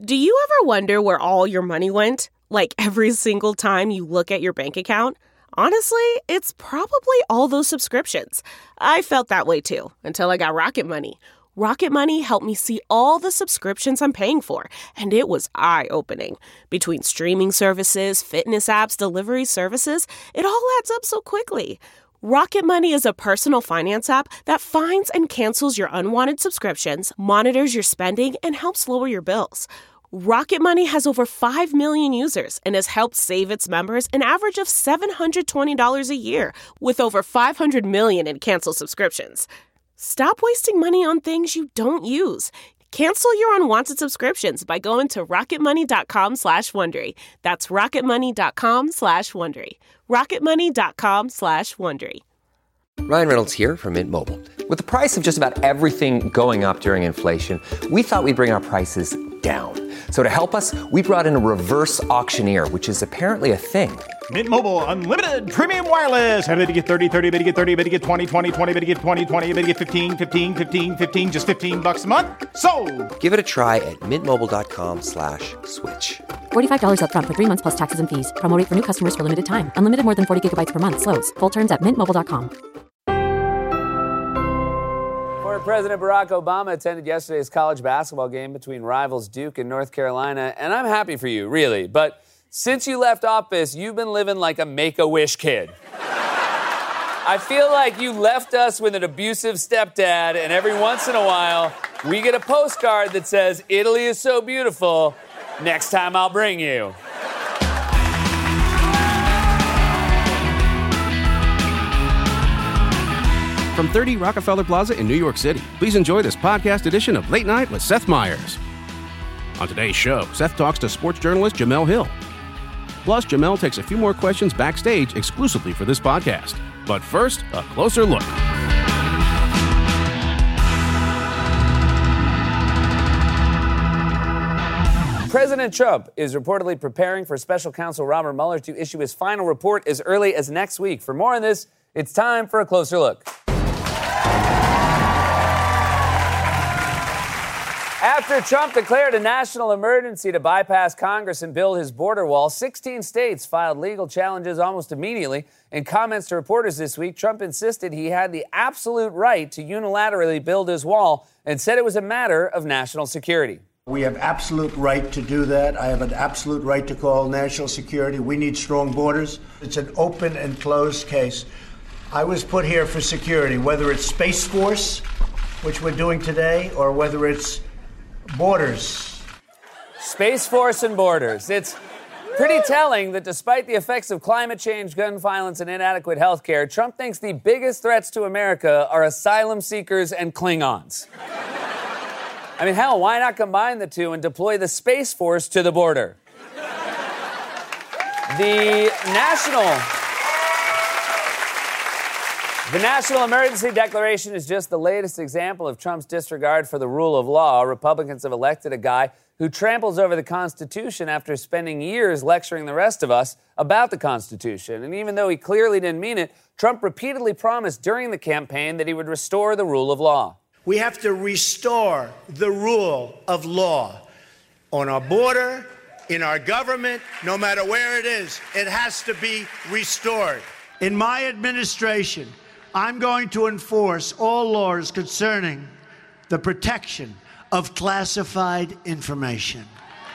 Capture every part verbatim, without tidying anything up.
Do you ever wonder where all your money went? Like every single time you look at your bank account? Honestly, it's probably all those subscriptions. I felt that way too, until I got Rocket Money. Rocket Money helped me see all the subscriptions I'm paying for, and it was eye-opening. Between streaming services, fitness apps, delivery services, it all adds up so quickly. Rocket Money is a personal finance app that finds and cancels your unwanted subscriptions, monitors your spending, and helps lower your bills. Rocket Money has over five million users and has helped save its members an average of seven hundred twenty dollars a year, with over five hundred million in canceled subscriptions. Stop wasting money on things you don't use. Cancel your unwanted subscriptions by going to rocketmoney.com slash Wondery. That's rocketmoney.com slash Wondery. rocketmoney.com slash Wondery. Ryan Reynolds here from Mint Mobile. With the price of just about everything going up during inflation, we thought we'd bring our prices down. So to help us, we brought in a reverse auctioneer, which is apparently a thing. Mint Mobile Unlimited Premium Wireless. How to get thirty, thirty, how to get thirty, how to get twenty, twenty, twenty, how to get twenty, twenty, how to get fifteen, fifteen, fifteen, fifteen, just fifteen bucks a month? Sold! Give it a try at mintmobile.com slash switch. forty-five dollars up front for three months plus taxes and fees. Promo rate for new customers for limited time. Unlimited more than forty gigabytes per month. Slows full terms at mint mobile dot com. Former President Barack Obama attended yesterday's college basketball game between rivals Duke and North Carolina, and I'm happy for you, really. But since you left office, you've been living like a Make-A-Wish kid. I feel like you left us with an abusive stepdad, and every once in a while, we get a postcard that says, "Italy is so beautiful, next time I'll bring you." From thirty Rockefeller Plaza in New York City, please enjoy this podcast edition of Late Night with Seth Meyers. On today's show, Seth talks to sports journalist Jemele Hill. Plus, Jemele takes a few more questions backstage exclusively for this podcast. But first, a closer look. President Trump is reportedly preparing for special counsel Robert Mueller to issue his final report as early as next week. For more on this, it's time for a closer look. After Trump declared a national emergency to bypass Congress and build his border wall, sixteen states filed legal challenges almost immediately. In comments to reporters this week, Trump insisted he had the absolute right to unilaterally build his wall and said it was a matter of national security. We have absolute right to do that. I have an absolute right to call national security. We need strong borders. It's an open and closed case. I was put here for security, whether it's Space Force, which we're doing today, or whether it's borders. Space Force and borders. It's pretty telling that despite the effects of climate change, gun violence, and inadequate health care, Trump thinks the biggest threats to America are asylum seekers and Klingons. I mean, hell, why not combine the two and deploy the Space Force to the border? The national... The National Emergency Declaration is just the latest example of Trump's disregard for the rule of law. Republicans have elected a guy who tramples over the Constitution after spending years lecturing the rest of us about the Constitution. And even though he clearly didn't mean it, Trump repeatedly promised during the campaign that he would restore the rule of law. We have to restore the rule of law on our border, in our government, no matter where it is. It has to be restored. In my administration, I'm going to enforce all laws concerning the protection of classified information.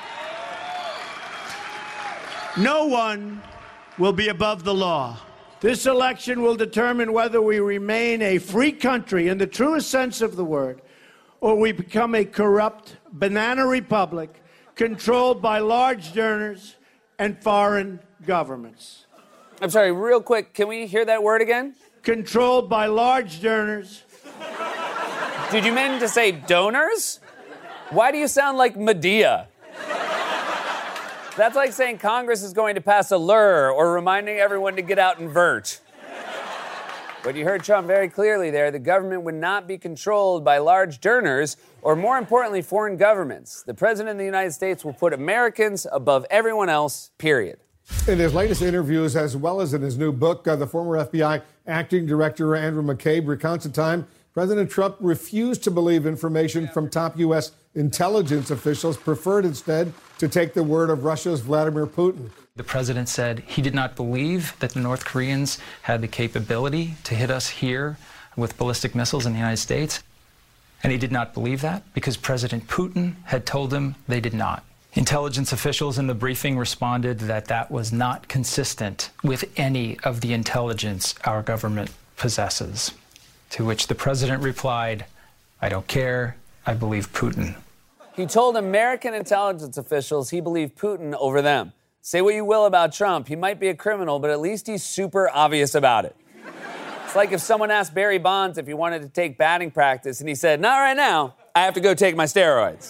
No one will be above the law. This election will determine whether we remain a free country in the truest sense of the word, or we become a corrupt banana republic controlled by large donors and foreign governments. I'm sorry, real quick, can we hear that word again? Controlled by large donors. Did you mean to say donors? Why do you sound like Medea? That's like saying Congress is going to pass a lure or reminding everyone to get out and vote. But you heard Trump very clearly there. The government would not be controlled by large donors or, more importantly, foreign governments. The president of the United States will put Americans above everyone else, period. In his latest interviews, as well as in his new book, uh, the former F B I acting director Andrew McCabe recounts a time President Trump refused to believe information from top U S intelligence officials, preferred instead to take the word of Russia's Vladimir Putin. The president said he did not believe that the North Koreans had the capability to hit us here with ballistic missiles in the United States. And he did not believe that because President Putin had told him they did not. Intelligence officials in the briefing responded that that was not consistent with any of the intelligence our government possesses. To which the president replied, "I don't care, I believe Putin." He told American intelligence officials he believed Putin over them. Say what you will about Trump, he might be a criminal, but at least he's super obvious about it. It's like if someone asked Barry Bonds if he wanted to take batting practice and he said, "Not right now, I have to go take my steroids."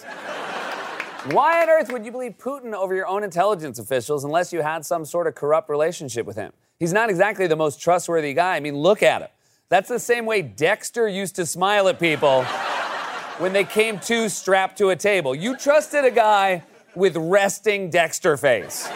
Why on earth would you believe Putin over your own intelligence officials unless you had some sort of corrupt relationship with him? He's not exactly the most trustworthy guy. I mean, look at him. That's the same way Dexter used to smile at people when they came to strapped to a table. You trusted a guy with resting Dexter face.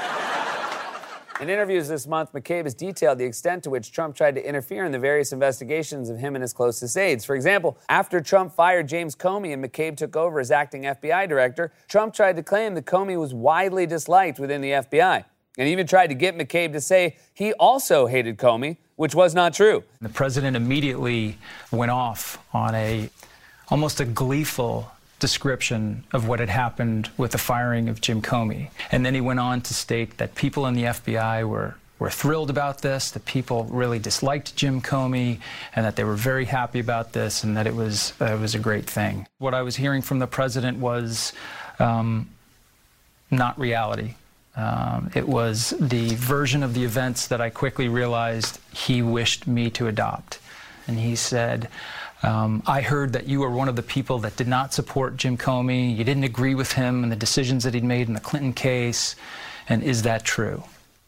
In interviews this month, McCabe has detailed the extent to which Trump tried to interfere in the various investigations of him and his closest aides. For example, after Trump fired James Comey and McCabe took over as acting F B I director, Trump tried to claim that Comey was widely disliked within the F B I, and even tried to get McCabe to say he also hated Comey, which was not true. The president immediately went off on a almost a gleeful description of what had happened with the firing of Jim Comey. And then he went on to state that people in the F B I were, were thrilled about this, that people really disliked Jim Comey, and that they were very happy about this, and that it was, uh, it was a great thing. What I was hearing from the president was um, not reality. Um, it was the version of the events that I quickly realized he wished me to adopt. And he said, Um, I heard that you were one of the people that did not support Jim Comey. You didn't agree with him and the decisions that he'd made in the Clinton case. And is that true?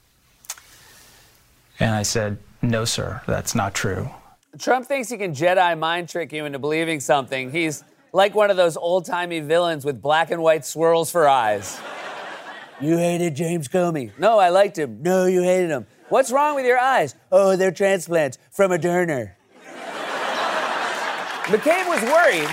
And I said, no, sir, that's not true. Trump thinks he can Jedi mind trick you into believing something. He's like one of those old-timey villains with black and white swirls for eyes. You hated James Comey. No, I liked him. No, you hated him. What's wrong with your eyes? Oh, they're transplants from a donor. McCabe was worried.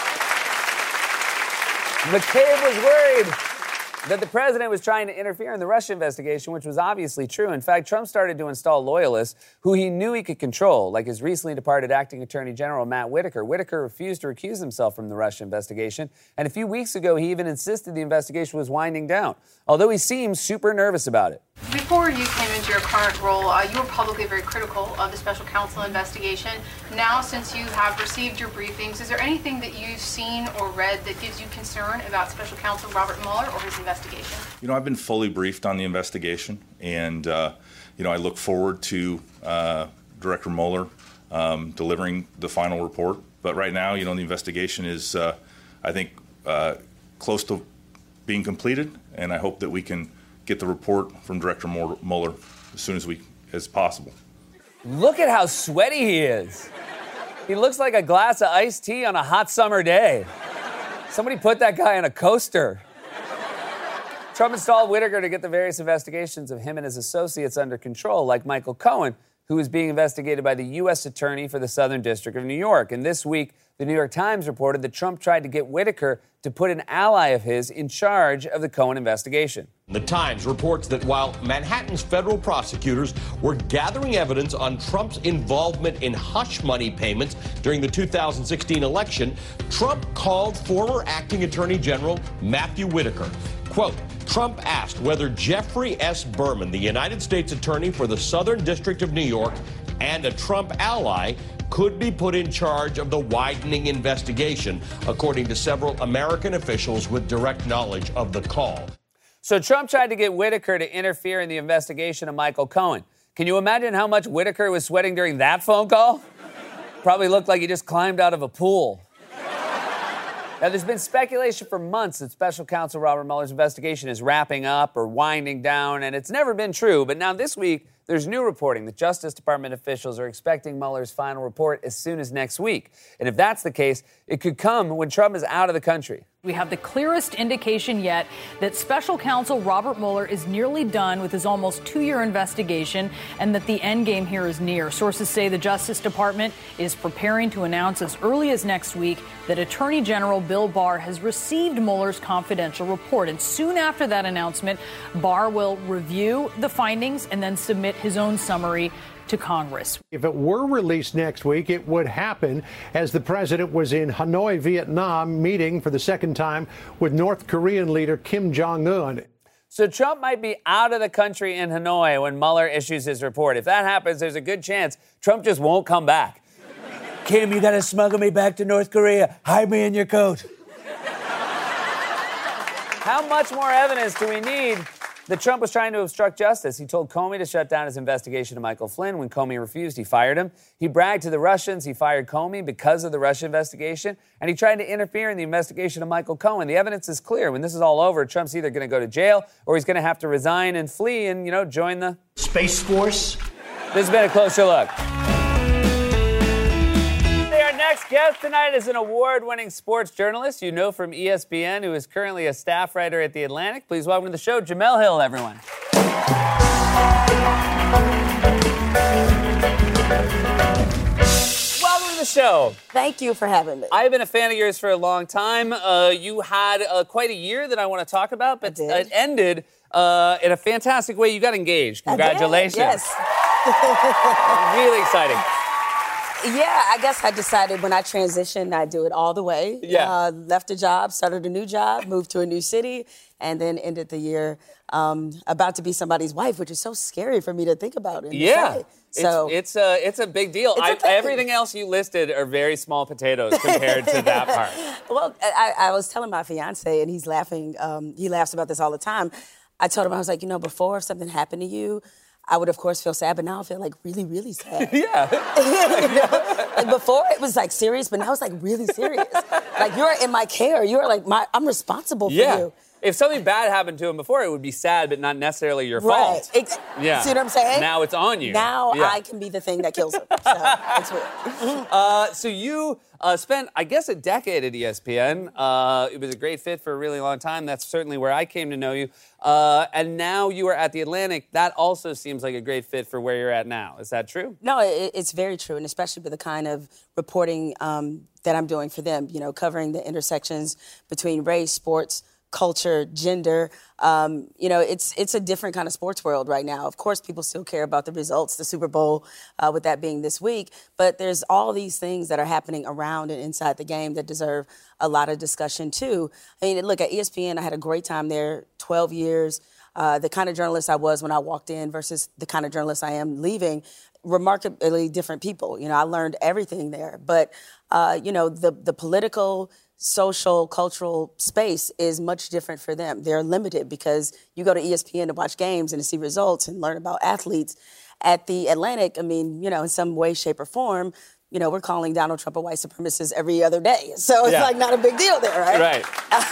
McCabe was worried that the president was trying to interfere in the Russia investigation, which was obviously true. In fact, Trump started to install loyalists who he knew he could control, like his recently departed acting attorney general, Matt Whitaker. Whitaker refused to recuse himself from the Russia investigation, and a few weeks ago, he even insisted the investigation was winding down, although he seemed super nervous about it. Before you came into your current role, uh, you were publicly very critical of the special counsel investigation. Now, since you have received your briefings, is there anything that you've seen or read that gives you concern about special counsel Robert Mueller or his investigation? You know, I've been fully briefed on the investigation, and, uh, you know, I look forward to uh, Director Mueller um, delivering the final report. But right now, you know, the investigation is, uh, I think, uh, close to being completed, and I hope that we can get the report from Director Mueller as soon as we as possible. Look at how sweaty he is. He looks like a glass of iced tea on a hot summer day. Somebody put that guy on a coaster. Trump installed Whitaker to get the various investigations of him and his associates under control, like Michael Cohen, who is being investigated by the U S Attorney for the Southern District of New York. And this week, the New York Times reported that Trump tried to get Whitaker to put an ally of his in charge of the Cohen investigation. The Times reports that while Manhattan's federal prosecutors were gathering evidence on Trump's involvement in hush money payments during the two thousand sixteen election, Trump called former acting Attorney General Matthew Whitaker. Quote, Trump asked whether Jeffrey S. Berman, the United States Attorney for the Southern District of New York and a Trump ally, could be put in charge of the widening investigation, according to several American officials with direct knowledge of the call. So Trump tried to get Whitaker to interfere in the investigation of Michael Cohen. Can you imagine how much Whitaker was sweating during that phone call? Probably looked like he just climbed out of a pool. Now, there's been speculation for months that special counsel Robert Mueller's investigation is wrapping up or winding down, and it's never been true. But now this week, There's new reporting that Justice Department officials are expecting Mueller's final report as soon as next week. And if that's the case, it could come when Trump is out of the country. We have the clearest indication yet that special counsel Robert Mueller is nearly done with his almost two-year investigation and that the end game here is near. Sources say the Justice Department is preparing to announce as early as next week that Attorney General Bill Barr has received Mueller's confidential report. And soon after that announcement, Barr will review the findings and then submit his own summary to Congress. If it were released next week, it would happen as the president was in Hanoi, Vietnam, meeting for the second time with North Korean leader Kim Jong-un. So Trump might be out of the country in Hanoi when Mueller issues his report. If that happens, there's a good chance Trump just won't come back. Kim, you got to smuggle me back to North Korea. Hide me in your coat. How much more evidence do we need that Trump was trying to obstruct justice? He told Comey to shut down his investigation of Michael Flynn. When Comey refused, he fired him. He bragged to the Russians he fired Comey because of the Russia investigation, and he tried to interfere in the investigation of Michael Cohen. The evidence is clear. When this is all over, Trump's either going to go to jail or he's going to have to resign and flee and, you know, join the Space Force. This has been a closer look. Our next guest tonight is an award-winning sports journalist you know from E S P N, who is currently a staff writer at The Atlantic. Please welcome to the show, Jemele Hill, everyone. Welcome to the show. Thank you for having me. I've been a fan of yours for a long time. Uh, you had uh, quite a year that I want to talk about, but it ended uh, in a fantastic way. You got engaged. Congratulations. I did, yes. Really exciting. Yeah, I guess I decided when I transitioned, I'd do it all the way. Yeah. Uh, left a job, started a new job, moved to a new city, and then ended the year um, about to be somebody's wife, which is so scary for me to think about. And Yeah. say. So it's, it's, a, it's a big deal. I, everything else you listed are very small potatoes compared to that part. Well, I, I was telling my fiance, and he's laughing. Um, he laughs about this all the time. I told him, I was like, you know, before if something happened to you, I would, of course, feel sad, but now I feel, like, really, really sad. Yeah. You know? Like, before, it was, like, serious, but now it's, like, really serious. Like, you're in my care. You're, like, my, I'm responsible for yeah. you. If something bad happened to him before, it would be sad, but not necessarily your Right. fault. Ex- Yeah. See what I'm saying? Now it's on you. Now Yeah. I can be the thing that kills him. So, it's weird. Uh, so you uh, spent, I guess, a decade at E S P N. Uh, it was a great fit for a really long time. That's certainly where I came to know you. Uh, and now you are at The Atlantic. That also seems like a great fit for where you're at now. Is that true? No, it, it's very true, and especially with the kind of reporting um, that I'm doing for them, you know, covering the intersections between race, sports, culture, gender. Um, you know, it's it's a different kind of sports world right now. Of course, people still care about the results, the Super Bowl, uh, with that being this week. But there's all these things that are happening around and inside the game that deserve a lot of discussion, too. I mean, look, at E S P N, I had a great time there, twelve years. Uh, the kind of journalist I was when I walked in versus the kind of journalist I am leaving, remarkably different people. You know, I learned everything there. But, uh, you know, the the political, social, cultural space is much different for them. They're limited because you go to E S P N to watch games and to see results and learn about athletes. At the Atlantic, I mean, you know, in some way, shape, or form, you know, we're calling Donald Trump a white supremacist every other day. So it's Yeah. like not a big deal there, right? Right.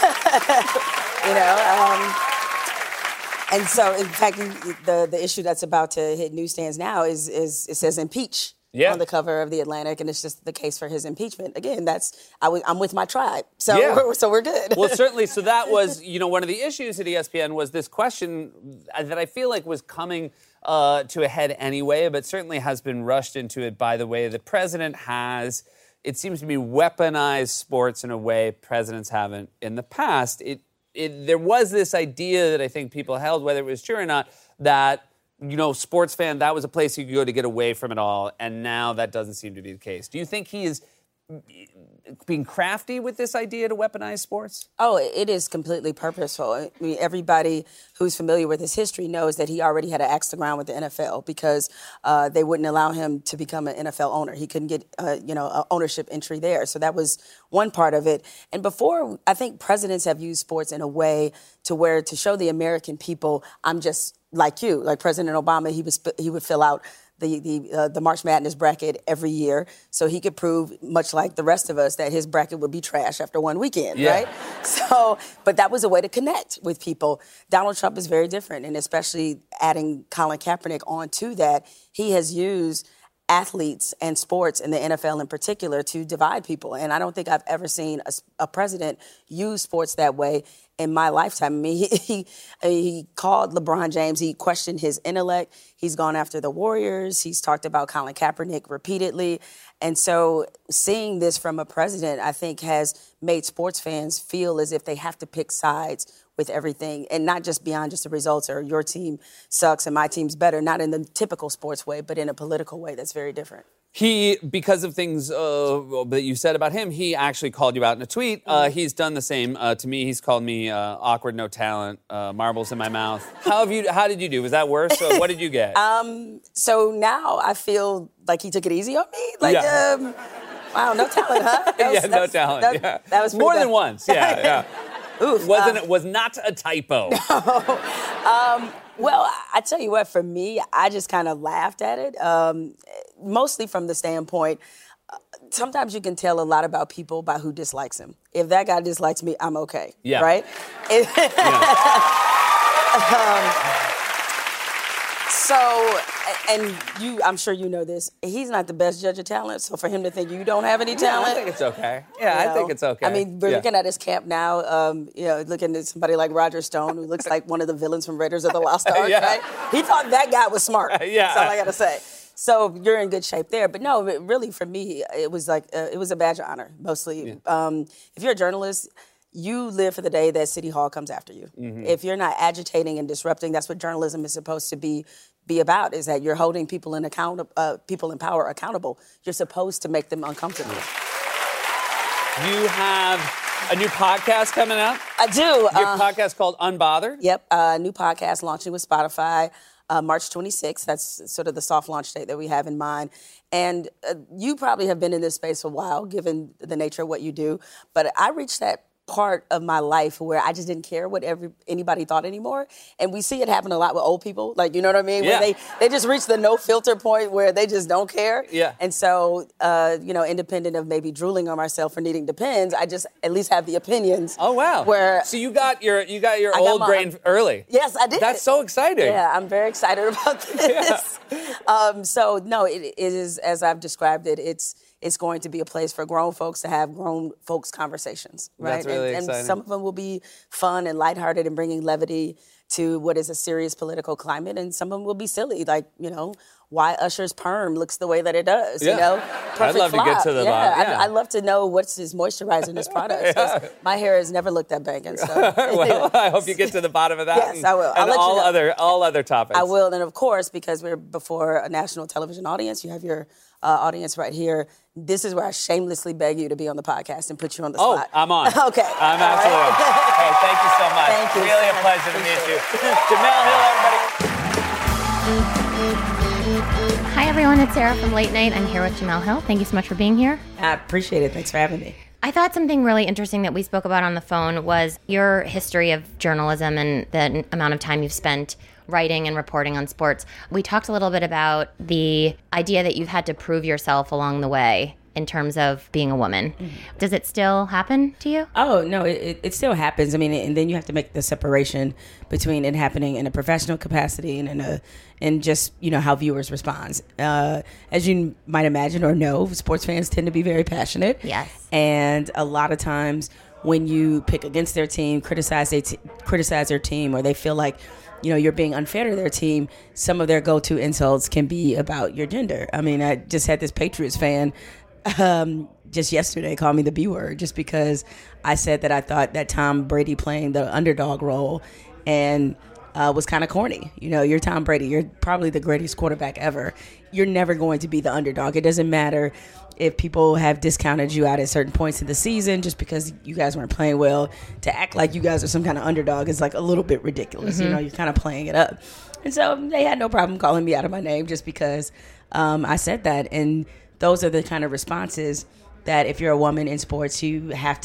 You know, um, and so, in fact, the the issue that's about to hit newsstands now is is it says impeach Yeah. on the cover of the Atlantic, and it's just the case for his impeachment. Again, that's I was, I'm with my tribe, so Yeah. we're, so we're good. Well, certainly. So that was, you know, one of the issues at E S P N was this question that I feel like was coming uh, to a head anyway, but certainly has been rushed into it by the way the president has, it seems to be, weaponized sports in a way presidents haven't in the past. It, it there was this idea that I think people held, whether it was true or not, that, you know, sports fan, that was a place you could go to get away from it all, and now that doesn't seem to be the case. Do you think he is being crafty with this idea to weaponize sports? Oh, it is completely purposeful. I mean, everybody who's familiar with his history knows that he already had an axe to grind with the N F L because uh, they wouldn't allow him to become an N F L owner. He couldn't get, uh, you know, an ownership entry there. So that was one part of it. And before, I think presidents have used sports in a way to where to show the American people, I'm just like you. Like President Obama, he was he would fill out the the uh, the March Madness bracket every year, so he could prove, much like the rest of us, that his bracket would be trash after one weekend, Yeah. right? So, but that was a way to connect with people. Donald Trump is very different, and especially adding Colin Kaepernick onto that, he has used athletes and sports, and the N F L in particular, to divide people. And I don't think I've ever seen a, a president use sports that way in my lifetime. I mean, he, he he called LeBron James. He questioned his intellect. He's gone after the Warriors. He's talked about Colin Kaepernick repeatedly. And so seeing this from a president, I think, has made sports fans feel as if they have to pick sides with everything, and not just beyond just the results or your team sucks and my team's better, not in the typical sports way, but in a political way that's very different. He, because of things uh, that you said about him, he actually called you out in a tweet. Uh, he's done the same uh, to me. He's called me uh, awkward, no talent, uh, marbles in my mouth. How have you? How did you do? Was that worse? Or what did you get? um, so now I feel like he took it easy on me. Like, Yeah. um, wow, no talent, huh? That was- yeah, no that's- talent. That, yeah. that was pretty more bad. than once. Yeah, yeah. Oof. Wasn't uh, it? Was not a typo. um, well, I tell you what, for me, I just kind of laughed at it, um, mostly from the standpoint, uh, sometimes you can tell a lot about people by who dislikes him. If that guy dislikes me, I'm okay, Yeah. right? If- um, so, and you, I'm sure you know this, he's not the best judge of talent, so for him to think you don't have any Yeah, talent. I think it's okay. Yeah, you I think know, it's okay. I mean, we're Yeah. looking at his camp now, um, you know, looking at somebody like Roger Stone, who looks like one of the villains from Raiders of the Lost Ark, Yeah. right? He thought that guy was smart. Yeah. That's all I got to say. So you're in good shape there. But no, it- really for me, it was like, uh, it was a badge of honor, mostly. Um, if you're a journalist, you live for the day that City Hall comes after you. Mhm. If you're not agitating and disrupting, that's what journalism is supposed to be be about, is that you're holding people in account, uh, people in power accountable. You're supposed to make them uncomfortable. You have a new podcast coming out? I do. Your uh, podcast called Unbothered? Yep, a uh, new podcast launching with Spotify uh, March twenty-sixth. That's sort of the soft launch date that we have in mind. And uh, you probably have been in this space a while, given the nature of what you do. But I reached that part of my life where I just didn't care what every anybody thought anymore. And we see it happen a lot with old people. Like, you know what I mean? Yeah. Where they, they just reach the no filter point where they just don't care. Yeah. And so, uh, you know, independent of maybe drooling on myself for needing Depends, I just at least have the opinions. Oh wow! Where so you got your you got your I got old my- brain early. Yes, I did. That's so exciting. Yeah, I'm very excited about this. um, so no, it, it is, as I've described it, it's it's going to be a place for grown folks to have grown folks conversations, right? That's really and, exciting. and some of them will be fun and lighthearted and bringing levity to what is a serious political climate, and some of them will be silly, like, you know, why Usher's perm looks the way that it does, Yeah. you know? I'd Perfect love to get flop. to the yeah, bottom, I'd, yeah. I'd love to know what's his moisturizer in his products. 'Cause Yeah. my hair has never looked that banging. So. Well, I hope you get to the bottom of that. Yes, and, I will. I'll And let you all know. other all other topics. I will, and of course, because we're before a national television audience, you have your uh, audience right here. This is where I shamelessly beg you to be on the podcast and put you on the Oh, spot. I'm on. Okay. I'm All absolutely right. on. Hey, thank you so much. Thank you Really so a much. pleasure to meet you. Jamel Hill, everybody. Hi, everyone. It's Sarah from Late Night. I'm here with Jamel Hill. Thank you so much for being here. I appreciate it. Thanks for having me. I thought something really interesting that we spoke about on the phone was your history of journalism and the n- amount of time you've spent writing and reporting on sports. We talked a little bit about the idea that you've had to prove yourself along the way in terms of being a woman. Mm-hmm. Does it still happen to you? Oh, no, it, it still happens. I mean, and then you have to make the separation between it happening in a professional capacity and in a and just, you know, how viewers respond. Uh, as you might imagine or know, sports fans tend to be very passionate. Yes. And a lot of times when you pick against their team, criticize they t- criticize their team, or they feel like, you know, you're being unfair to their team, some of their go-to insults can be about your gender. I mean, I just had this Patriots fan um, just yesterday call me the B word just because I said that I thought that Tom Brady playing the underdog role and uh, was kind of corny. You know, you're Tom Brady. You're probably the greatest quarterback ever. You're never going to be the underdog. It doesn't matter if people have discounted you out at certain points in the season just because you guys weren't playing well. To act like you guys are some kind of underdog is like a little bit ridiculous. Mm-hmm. You know, you're kind of playing it up. And so they had no problem calling me out of my name just because um, I said that. And those are the kind of responses that if you're a woman in sports, you have to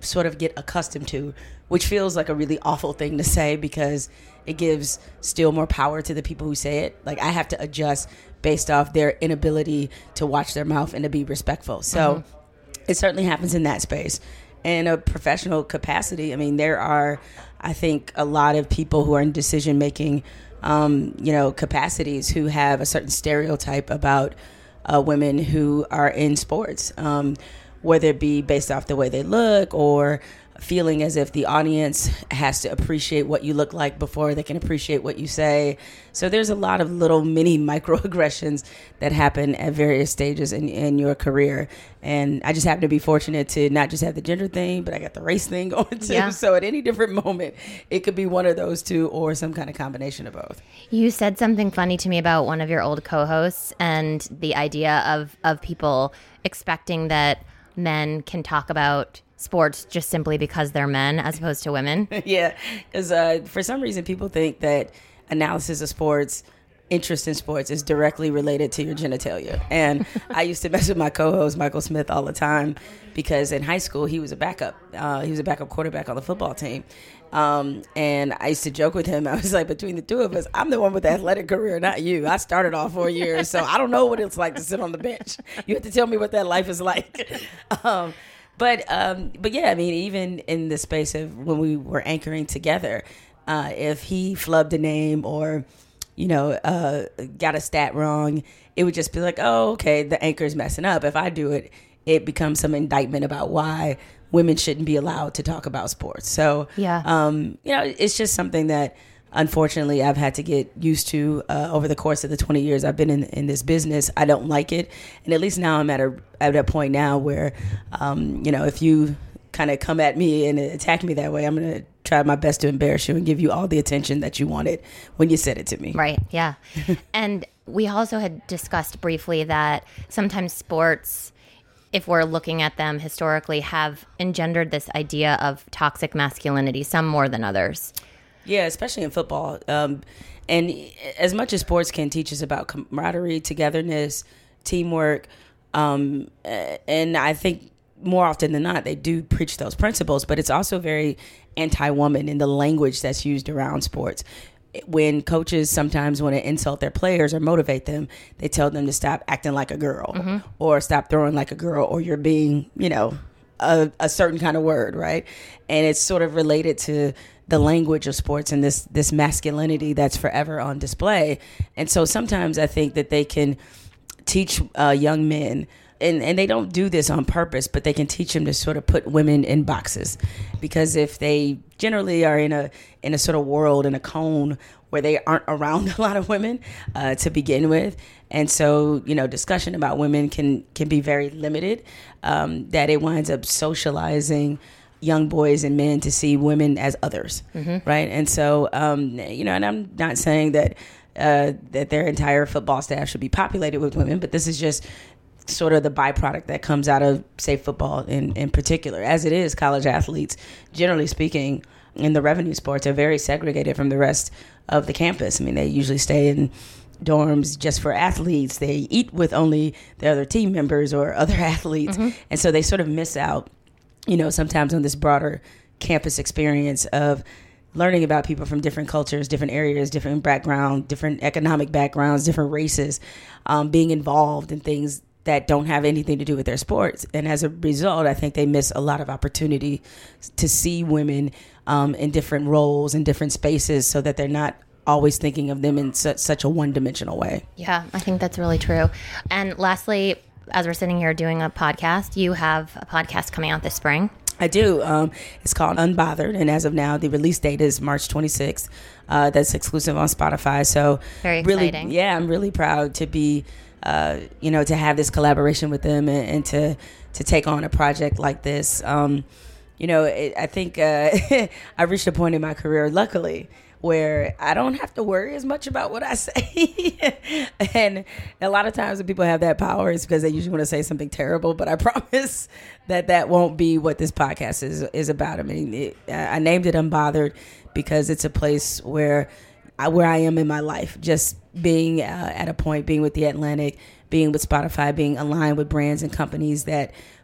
sort of get accustomed to, which feels like a really awful thing to say because it gives still more power to the people who say it. Like I have to adjust based off their inability to watch their mouth and to be respectful. So mm-hmm. it certainly happens in that space. In a professional capacity, I mean, there are, I think, a lot of people who are in decision-making, um, you know, capacities who have a certain stereotype about uh, women who are in sports, um, whether it be based off the way they look or feeling as if the audience has to appreciate what you look like before they can appreciate what you say. So there's a lot of little mini microaggressions that happen at various stages in, in your career. And I just happen to be fortunate to not just have the gender thing, but I got the race thing going too. Yeah. So at any different moment, it could be one of those two or some kind of combination of both. You said something funny to me about one of your old co-hosts and the idea of, of people expecting that men can talk about sports just simply because they're men as opposed to women. Yeah, because uh, for some reason people think that analysis of sports, interest in sports is directly related to your genitalia. And I used to mess with my co-host Michael Smith all the time because in high school he was a backup. Uh, he was a backup quarterback on the football team. Um, and I used to joke with him. I was like, between the two of us, I'm the one with the athletic career, not you. I started off four years, so I don't know what it's like to sit on the bench. You have to tell me what that life is like. um, But um, but yeah, I mean, even in the space of when we were anchoring together, uh, if he flubbed a name or, you know, uh, got a stat wrong, it would just be like, oh, okay, the anchor's messing up. If I do it, it becomes some indictment about why women shouldn't be allowed to talk about sports. So, yeah. um, you know, it's just something that, unfortunately, I've had to get used to uh, over the course of the twenty years I've been in, in this business. I don't like it. And at least now I'm at a at a point now where, um, you know, if you kind of come at me and attack me that way, I'm going to try my best to embarrass you and give you all the attention that you wanted when you said it to me. Right, yeah. And we also had discussed briefly that sometimes sports, if we're looking at them historically, have engendered this idea of toxic masculinity, some more than others. Yeah, especially in football. Um, and as much as sports can teach us about camaraderie, togetherness, teamwork, um, and I think more often than not, they do preach those principles, but it's also very anti-woman in the language that's used around sports. When coaches sometimes want to insult their players or motivate them, they tell them to stop acting like a girl mm-hmm. or stop throwing like a girl, or you're being, you know, a, a certain kind of word, right? And it's sort of related to the language of sports and this this masculinity that's forever on display. And so sometimes I think that they can teach uh, young men, and, and they don't do this on purpose, but they can teach them to sort of put women in boxes. Because if they generally are in a in a sort of world, in a cone where they aren't around a lot of women uh, to begin with, and so, you know, discussion about women can, can be very limited, um, that it winds up socializing young boys and men to see women as others, mm-hmm. right? And so, um, you know, and I'm not saying that uh, that their entire football staff should be populated with women, but this is just sort of the byproduct that comes out of, say, football in, in particular. As it is, college athletes, generally speaking, in the revenue sports are very segregated from the rest of the campus. I mean, they usually stay in dorms just for athletes. They eat with only the other team members or other athletes. Mm-hmm. And so they sort of miss out, you know, sometimes on this broader campus experience of learning about people from different cultures, different areas, different background, different economic backgrounds, different races, um, being involved in things that don't have anything to do with their sports. And as a result, I think they miss a lot of opportunity to see women um, in different roles, in different spaces, so that they're not always thinking of them in su- such a one-dimensional way. Yeah, I think that's really true. And lastly, as we're sitting here doing a podcast, you have a podcast coming out this spring. I do. Um, it's called Unbothered, and as of now, the release date is March twenty-sixth. Uh, that's exclusive on Spotify. So very exciting. Really, yeah, I'm really proud to be, uh, you know, to have this collaboration with them and, and to to take on a project like this. Um, you know, it, I think uh, I reached a point in my career, luckily, where I don't have to worry as much about what I say. And a lot of times when people have that power, it's because they usually want to say something terrible. But I promise that that won't be what this podcast is is about. I mean, it, I named it Unbothered because it's a place where I, where I am in my life, just being uh, at a point, being with The Atlantic, being with Spotify, being aligned with brands and companies that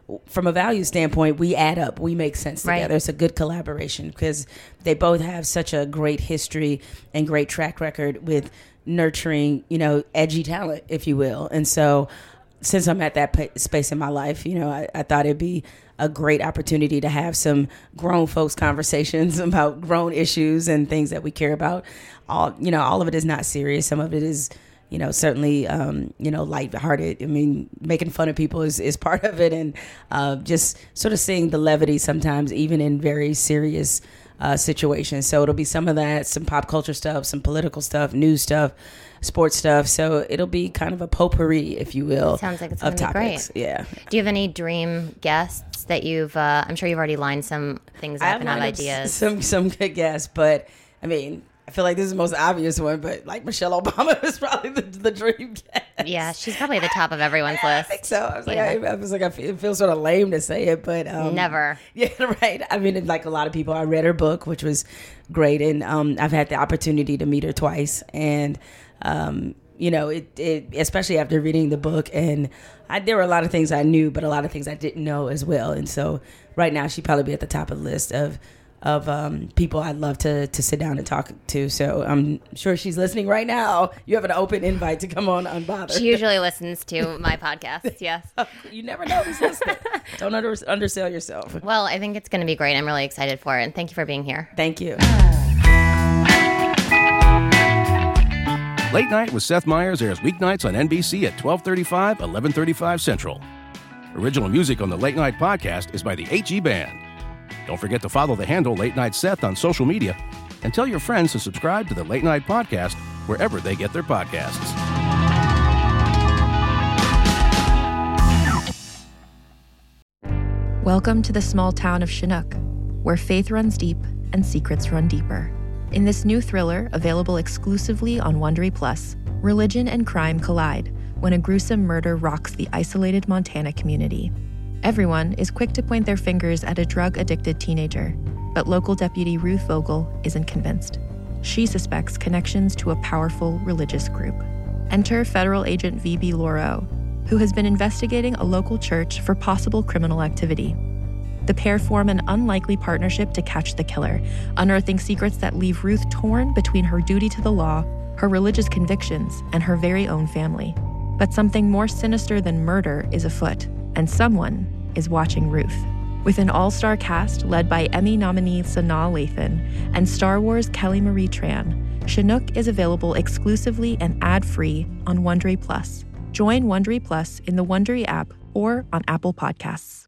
from a value standpoint, we add up, we make sense Right. together. It's a good collaboration because they both have such a great history and great track record with nurturing, you know, edgy talent, if you will. And so since I'm at that pa- space in my life, you know, I, I thought it'd be a great opportunity to have some grown folks conversations about grown issues and things that we care about. All, you know, all of it is not serious. Some of it is, you know, certainly, um, you know, lighthearted. I mean, making fun of people is, is part of it. And uh, just sort of seeing the levity sometimes, even in very serious uh, situations. So it'll be some of that, some pop culture stuff, some political stuff, news stuff, sports stuff. So it'll be kind of a potpourri, if you will. Sounds like it's of going to be great. topics. Yeah. Do you have any dream guests that you've, uh, I'm sure you've already lined some things I up and have lined up ideas. Some, some good guests, but I mean, I feel like this is the most obvious one, but like Michelle Obama is probably the, the dream guest. Yeah, she's probably at the top of everyone's list. I think so. I was like, Yeah. I, I was like, I feel, it feels sort of lame to say it, but um, Never. Yeah, right. I mean, like a lot of people, I read her book, which was great, and um, I've had the opportunity to meet her twice, and um, you know, it, it especially after reading the book, and I, there were a lot of things I knew, but a lot of things I didn't know as well, and so right now she'd probably be at the top of the list of. of um, people I'd love to to sit down and talk to. So I'm sure she's listening right now. You have an open invite to come on Unbothered. She usually listens to my podcast, yes. You never know who's listening. Don't under, undersell yourself. Well, I think it's going to be great. I'm really excited for it. And thank you for being here. Thank you. Late Night with Seth Meyers airs weeknights on N B C at twelve thirty-five, eleven thirty-five Central. Original music on the Late Night podcast is by the H E Band. Don't forget to follow the handle Late Night Seth on social media and tell your friends to subscribe to the Late Night Podcast wherever they get their podcasts. Welcome to the small town of Chinook, where faith runs deep and secrets run deeper. In this new thriller, available exclusively on Wondery Plus, religion and crime collide when a gruesome murder rocks the isolated Montana community. Everyone is quick to point their fingers at a drug-addicted teenager, but local deputy Ruth Vogel isn't convinced. She suspects connections to a powerful religious group. Enter federal agent V B Lauro, who has been investigating a local church for possible criminal activity. The pair form an unlikely partnership to catch the killer, unearthing secrets that leave Ruth torn between her duty to the law, her religious convictions, and her very own family. But something more sinister than murder is afoot, and someone is watching Ruth. With an all-star cast led by Emmy nominee Sanaa Lathan and Star Wars Kelly Marie Tran, Chinook is available exclusively and ad-free on Wondery Plus. Join Wondery Plus in the Wondery app or on Apple Podcasts.